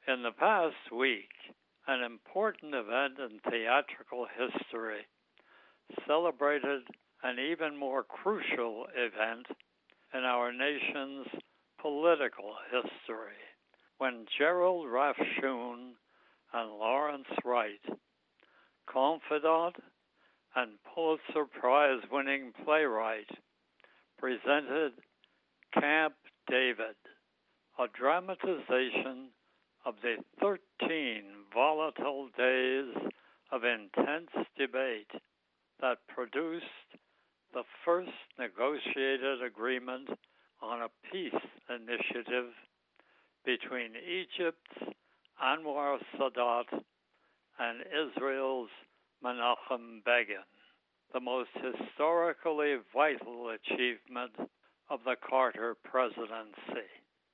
In the past week, an important event in theatrical history celebrated an even more crucial event in our nation's political history when Gerald Rafshoon and Lawrence Wright, confidant and Pulitzer Prize-winning playwright, presented Camp David, a dramatization of the 13 volatile days of intense debate that produced the first negotiated agreement on a peace initiative between Egypt's Anwar Sadat and Israel's Menachem Begin, the most historically vital achievement of the Carter presidency.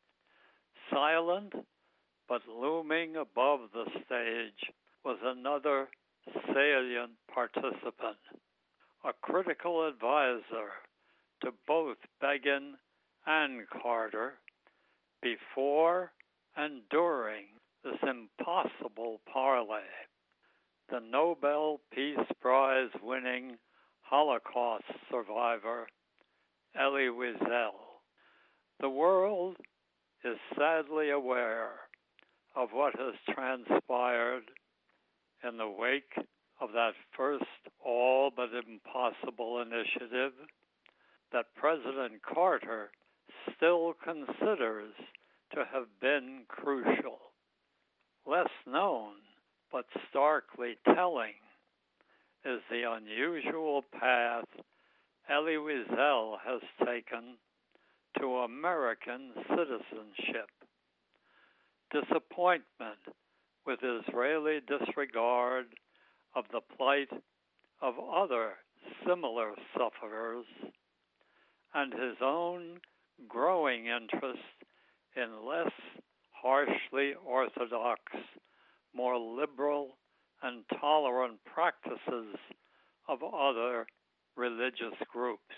Silent but looming above the stage was another salient participant, a critical advisor to both Begin and Carter before and during this impossible parley, the Nobel Peace Prize winning Holocaust survivor Elie Wiesel. The world is sadly aware of what has transpired in the wake of that first all but impossible initiative that President Carter still considers to have been crucial. Less known, but starkly telling, is the unusual path Elie Wiesel has taken to American citizenship. Disappointment with Israeli disregard of the plight of other similar sufferers, and his own growing interest in less harshly orthodox, more liberal and tolerant practices of other religious groups.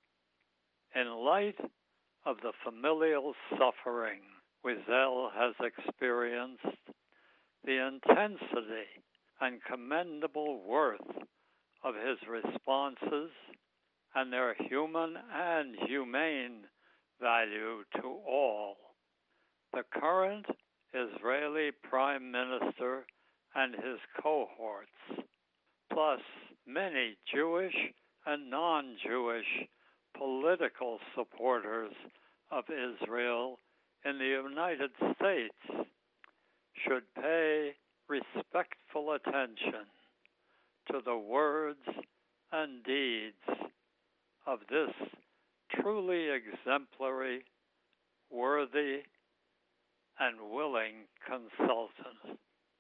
In light of the familial suffering Wiesel has experienced, the intensity and commendable worth of his responses, and their human and humane value to all, the current Israeli Prime Minister and his cohorts, plus many Jewish and non-Jewish political supporters of Israel in the United States, should pay respectful attention to the words and deeds of this truly exemplary, worthy, and willing consultant.